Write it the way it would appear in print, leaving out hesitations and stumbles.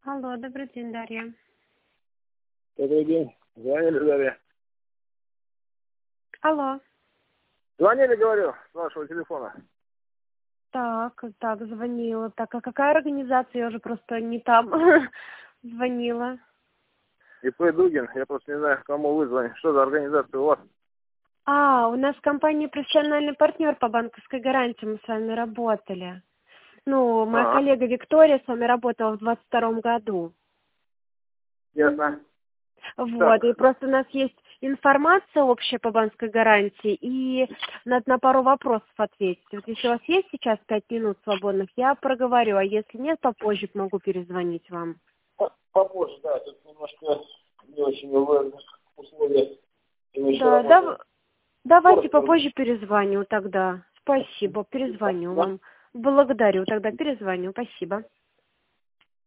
Алло, добрый день, Дарья. Добрый день. Звонили, Дарья. Алло. Звонили, говорю, с вашего телефона. Так, звонила. Так, а какая организация? Я уже просто не там звонила. ИП Дугин. Я просто не знаю, кому вы звоните. Что за организация у вас? У нас компания профессиональный партнер по банковской гарантии. Мы с вами работали. Ну, моя Ага, коллега Виктория с вами работала в 22-м году. ясно. Вот, и Так, просто у нас есть информация общая по банковской гарантии, и надо на пару вопросов ответить. Вот если у вас есть сейчас 5 минут свободных, я проговорю, а если нет, попозже могу перезвонить вам. попозже, да. Тут немножко не очень выгодных условия. И мы еще Да, работаем. давайте Коротко. попозже перезвоню тогда. Спасибо, перезвоню вам. Благодарю, тогда перезвоню. Спасибо.